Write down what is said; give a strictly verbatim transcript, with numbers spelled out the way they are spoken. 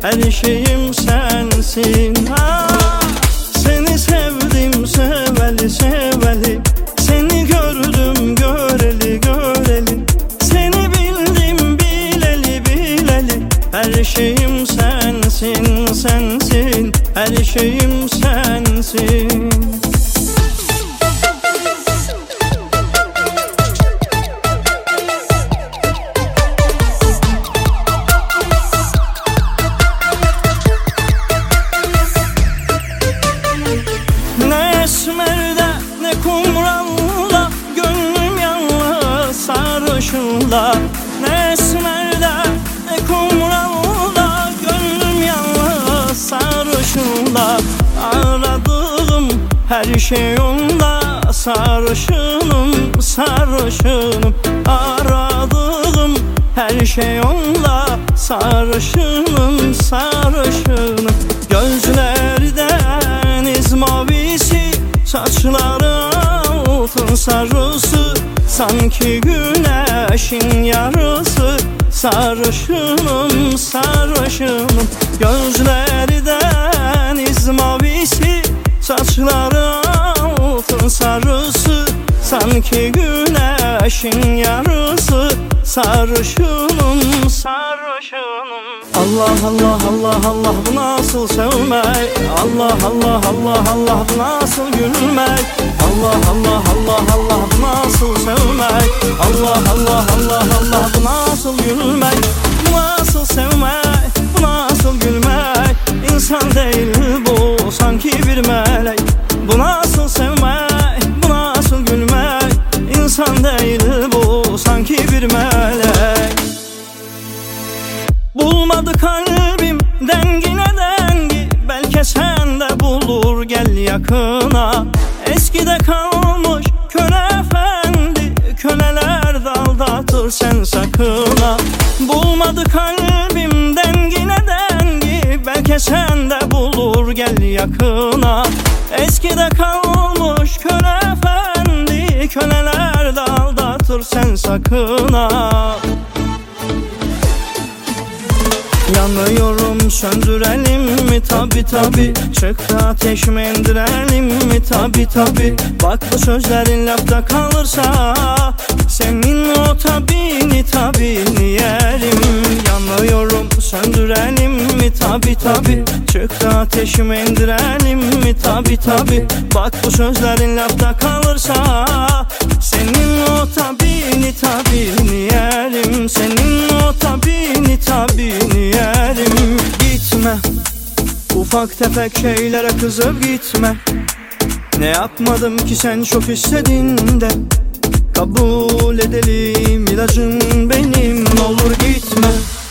her şeyim sensin. Ha, seni sevdim seveli seveli, seni gördüm göreli göreli, seni bildim bileli bileli, her şeyim sensin sensin, her şeyim sensin. Ne esmerde ne kumralla, gönlüm yalnız sarışınla. Ne esmerde ne kumralla, gönlüm yalnız sarışınla. Aradığım her şey onda, sarışınım sarışınım. Aradığım her şey onda, sarışınım sarışınım. Gözleri deniz mavisi, saçları altın sarısı, sanki güneşin yarısı. Sarışınım sarışınım. Gözleri deniz mavisi, saçları altın sarısı, sanki güneşin yarısı. Sarışınım sarışınım. Allah Allah Allah Allah, bu nasıl sevmek? Allah Allah Allah Allah, bu nasıl gülmek? Allah Allah Allah Allah, bu nasıl sevmek? Allah Allah Allah Allah, bu nasıl gülmek? Bu nasıl sevmek? Bu nasıl gülmek? İnsan değil bu, sanki bir melek. Bu nasıl sevmek? Bu nasıl gülmek? İnsan değil bu, sanki bir melek. Bulmadı kalbim dengine dengi, belki sen de bulur, gel yakına. Eskide kalmış köle efendi, köleler de aldatır, sen sakına. Bulmadı kalbim dengine dengi, belki sen de bulur, gel yakına. Eskide kalmış köle efendi, köleler de aldatır, sen sakına. Yanıyorum, söndürelim mi? Tabi tabi. Çıktı ateş mi, indirelim mi? Tabi tabi. Bak bu sözlerin lafta kalırsa, senin o tabini tabini yerim. Yanıyorum, söndürelim mi? Tabi tabi. Çıktı ateş mi, indirelim mi? Tabi tabi. Bak bu sözlerin lafta kalırsa, senin o tabini tabini yerim. Senin o tabini tabini yerim. Gitme, ufak tefek şeylere kızıp gitme. Ne yapmadım ki sen çok istedin de, kabul edelim ilacın benim, olur gitme.